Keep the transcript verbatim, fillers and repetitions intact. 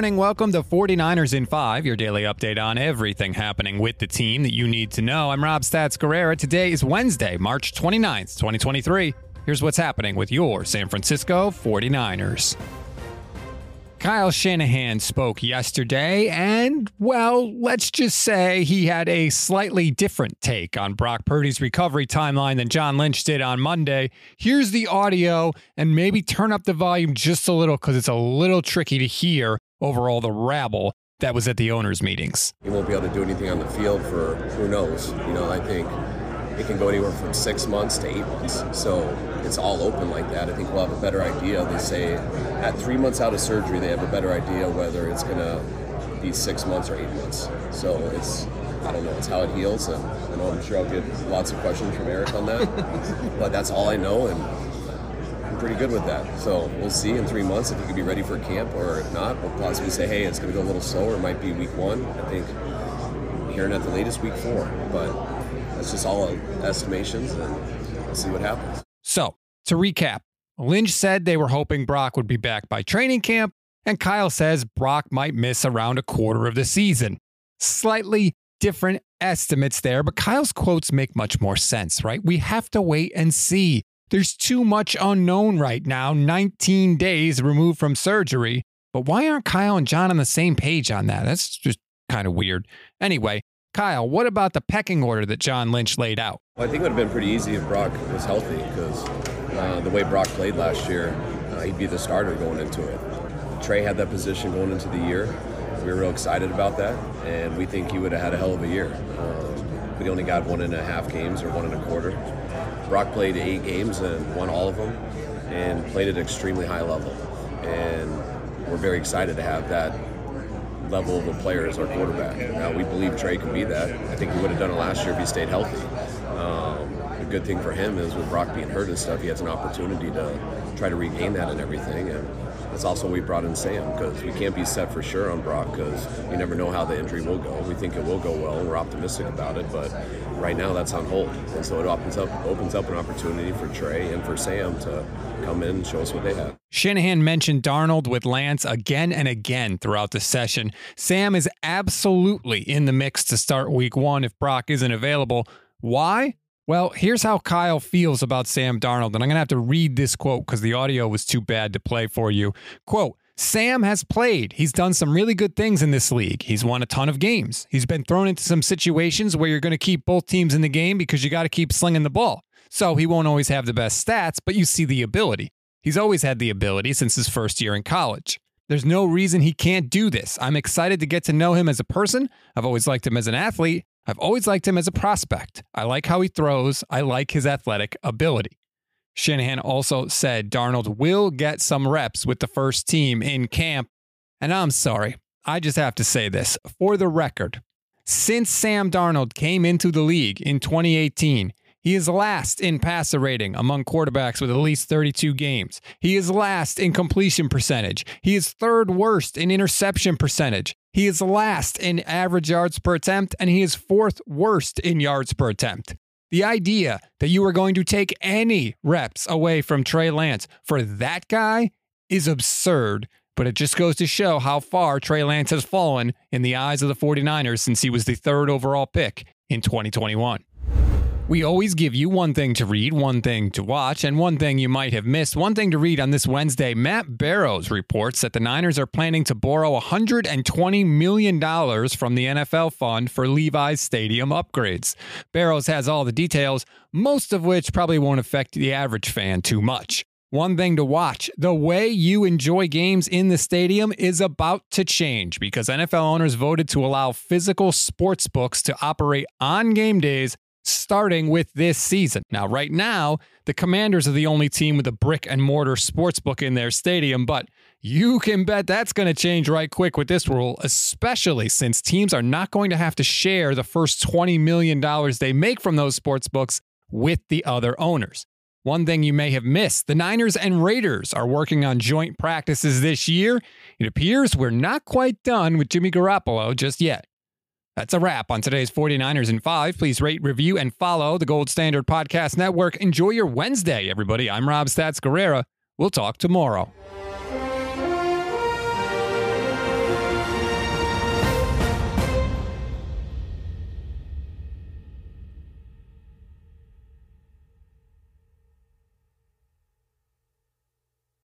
morning. Welcome to forty-niners in five, your daily update on everything happening with the team that you need to know. I'm Rob Stats Guerrera. Today is Wednesday, March twenty-ninth, twenty twenty-three. Here's what's happening with your San Francisco forty-niners. Kyle Shanahan spoke yesterday, and, well, let's just say he had a slightly different take on Brock Purdy's recovery timeline than John Lynch did on Monday. Here's the audio, and maybe turn up the volume just a little because it's a little tricky to hear over all the rabble that was at the owners' meetings. He won't be able to do anything on the field for who knows. You know, I think it can go anywhere from six months to eight months. So it's all open like that. I think we'll have a better idea. They say at three months out of surgery, they have a better idea whether it's going to be six months or eight months. So it's, I don't know, it's how it heals. And I know I'm sure I'll get lots of questions from Eric on that. But that's all I know, and I'm pretty good with that. So we'll see in three months if he can be ready for camp, or if not, we'll possibly say, hey, it's going to go a little slower. It might be week one. I think hearing at the latest week four. But it's just all estimations, and we'll see what happens. So, to recap, Lynch said they were hoping Brock would be back by training camp, and Kyle says Brock might miss around a quarter of the season. Slightly different estimates there, but Kyle's quotes make much more sense, right? We have to wait and see. There's too much unknown right now, nineteen days removed from surgery. But why aren't Kyle and John on the same page on that? That's just kind of weird. Anyway, Kyle, what about the pecking order that John Lynch laid out? Well, I think it would have been pretty easy if Brock was healthy, because uh, the way Brock played last year, uh, he'd be the starter going into it. Trey had that position going into the year. We were real excited about that, and we think he would have had a hell of a year. Um, we only got one and a half games or one and a quarter. Brock played eight games and won all of them and played at an extremely high level. And we're very excited to have that level of a player as our quarterback. Now, we believe Trey can be that. I think he would have done it last year if he stayed healthy. Um, the good thing for him is with Brock being hurt and stuff, he has an opportunity to try to regain that and everything. And that's also why we brought in Sam, because we can't be set for sure on Brock, because you never know how the injury will go. We think it will go well, and we're optimistic about it, but right now that's on hold. And so it opens up opens up an opportunity for Trey and for Sam to come in and show us what they have. Shanahan mentioned Darnold with Lance again and again throughout the session. Sam is absolutely in the mix to start week one if Brock isn't available. Why? Well, here's how Kyle feels about Sam Darnold, and I'm going to have to read this quote because the audio was too bad to play for you. Quote, Sam has played. He's done some really good things in this league. He's won a ton of games. He's been thrown into some situations where you're going to keep both teams in the game because you got to keep slinging the ball. So he won't always have the best stats, but you see the ability. He's always had the ability since his first year in college. There's no reason he can't do this. I'm excited to get to know him as a person. I've always liked him as an athlete. I've always liked him as a prospect. I like how he throws. I like his athletic ability. Shanahan also said Darnold will get some reps with the first team in camp. And I'm sorry, I just have to say this. For the record, since Sam Darnold came into the league in twenty eighteen, he is last in passer rating among quarterbacks with at least thirty-two games. He is last in completion percentage. He is third worst in interception percentage. He is last in average yards per attempt, and he is fourth worst in yards per attempt. The idea that you are going to take any reps away from Trey Lance for that guy is absurd, but it just goes to show how far Trey Lance has fallen in the eyes of the forty-niners since he was the third overall pick in twenty twenty-one. We always give you one thing to read, one thing to watch, and one thing you might have missed. One thing to read on this Wednesday, Matt Barrows reports that the Niners are planning to borrow one hundred twenty million dollars from the N F L fund for Levi's Stadium upgrades. Barrows has all the details, most of which probably won't affect the average fan too much. One thing to watch, the way you enjoy games in the stadium is about to change because N F L owners voted to allow physical sports books to operate on game days starting with this season. Now, right now, the Commanders are the only team with a brick and mortar sportsbook in their stadium, but you can bet that's going to change right quick with this rule, especially since teams are not going to have to share the first twenty million dollars they make from those sportsbooks with the other owners. One thing you may have missed, the Niners and Raiders are working on joint practices this year. It appears we're not quite done with Jimmy Garoppolo just yet. That's a wrap on today's forty-niners in five. Please rate, review, and follow the Gold Standard Podcast Network. Enjoy your Wednesday, everybody. I'm Rob Stats Guerrera. We'll talk tomorrow.